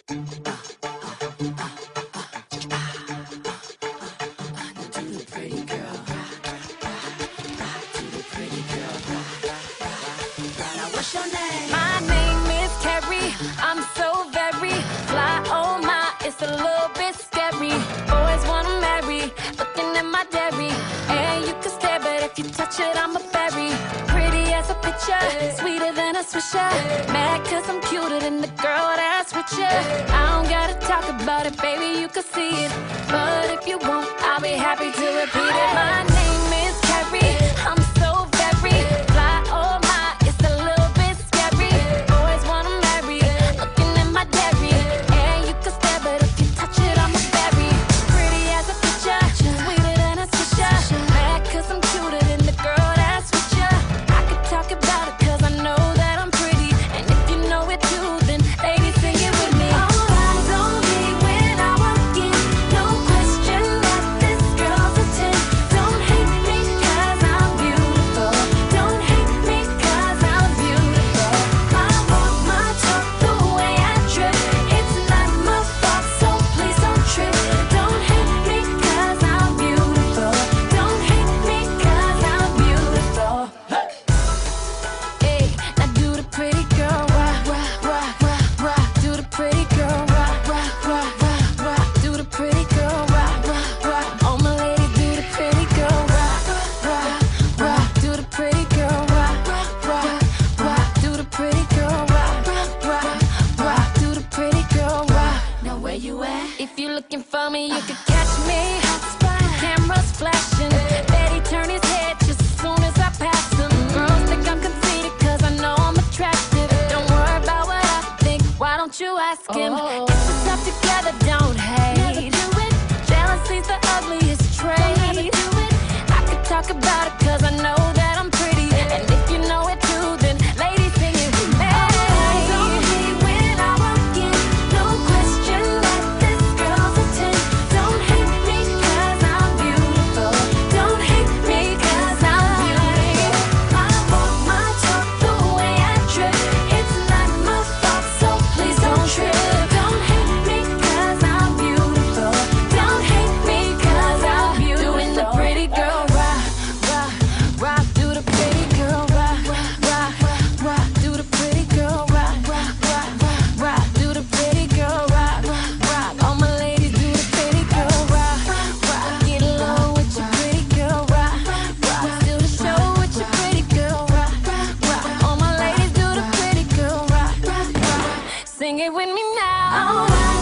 What's your name? My name is Carrie. I'm so very fly. Oh my, it's a little bit scary. Always wanna marry, looking at my dairy. And you can stare, but if you touch it, I'm a berry. Pretty as a picture, sweeter than a swisher. Mad cause I'm cuter than the girl that's richer. I don't gotta talk about it, baby, you can see it. But if you won't, I'll be happy to repeat it. My name is Carrie. I'm so very fly. Oh my, it's a little bit scary. Always wanna marry, looking at my dairy. And you can stare, but if you touch it, I'm a berry. Pretty as a picture, sweeter than a swisher. Mad cause I'm cuter than the girl that's richer. I could talk about it cause I know that I'm pretty. And if you know it too, then ladies, sing it with me. All eyes on me when I walk in. No question that this girl's a 10. Don't hate me cause I'm beautiful. Don't hate me cause I'm beautiful. My walk, my talk, the way I trip. It's not my fault, so please don't trip. Don't hate me cause I'm beautiful. Don't hate me cause I'm beautiful. Hey, now do the pretty girl rock, rock, rock, rock, rock. Do the pretty girl rock, rock, rock, rock, rock. Do the pretty girl rock, rock, rock. All my ladies, do the pretty girl rock, rock, rock. Do the pretty girl rock, rock, rock. Do the pretty girl rock, rock, rock. Do the pretty girl rock. Now where you at? If you're looking for me, you can catch me. Cameras flashing, Betty turn his head just as soon as I pass him. Girls think I'm conceited cause I know I'm attractive. Don't worry about what I think, why don't you ask him? Get yourself together, don't hate. Jealousy's the ugliest trait. I could talk about it cause I know that I'm pretty. And if you know it too, then ladies, sing it with me. Eyes on me when I walk in. No question that this girl's a 10. Don't hate me cause I'm beautiful. Don't hate me cause I'm beautiful. My walk, my talk, the way I trip. It's not my fault, so please don't trip. Don't hate me cause I'm beautiful. Don't hate me cause I'm beautiful. Doing the pretty girl rock, rock, rock. Do the pretty girl rock, rock, rock. Do the pretty girl rock, rock, rock. Do the pretty girl rock, rock. All my ladies, do the pretty girl rock, rock. Get along with your pretty girl rock, rock. Do the show with your pretty girl rock, rock. All my ladies, do the pretty girl rock, rock. Sing it with me now.